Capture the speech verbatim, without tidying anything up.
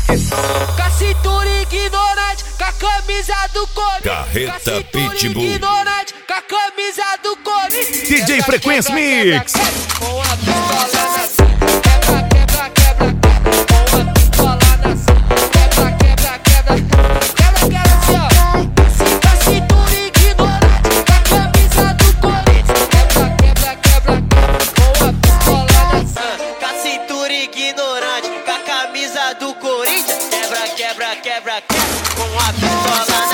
Com a cintura ignorante, com a camisa do Corinthians. Carreta Pitbull. Ignorante, com a camisa do Corinthians. D J Frequência Mix. Com a pistola na cintura. Quebra, quebra, quebra. Com a pistola na cintura. Quebra, quebra, quebra. Quebra, quebra, assim, ó. Com a cintura ignorante, com a camisa do Corinthians. Quebra, quebra, quebra. Com a pistola na cintura. Com a cintura ignorante, com a camisa do Corinthians. Quebra, quebra, quebra, quebra. Com a pistola